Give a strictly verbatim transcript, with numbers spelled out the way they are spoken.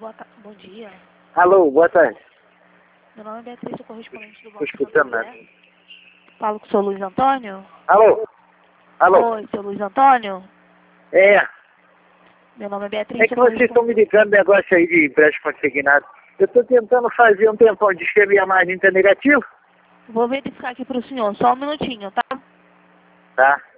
boa ta... bom dia. Alô, boa tarde. Meu nome é Beatriz, sou correspondente do Estou Banco escutando, Santander. né? Falo com o senhor Luiz Antônio? Alô? Alô? Oi, senhor Luiz Antônio? É. Meu nome é Beatriz, É que sou vocês estão me ligando negócio aí de empréstimo consignado. Eu estou tentando fazer um tempão de escrever a margem tá negativo. Vou verificar aqui para o senhor, só um minutinho, tá? Tá.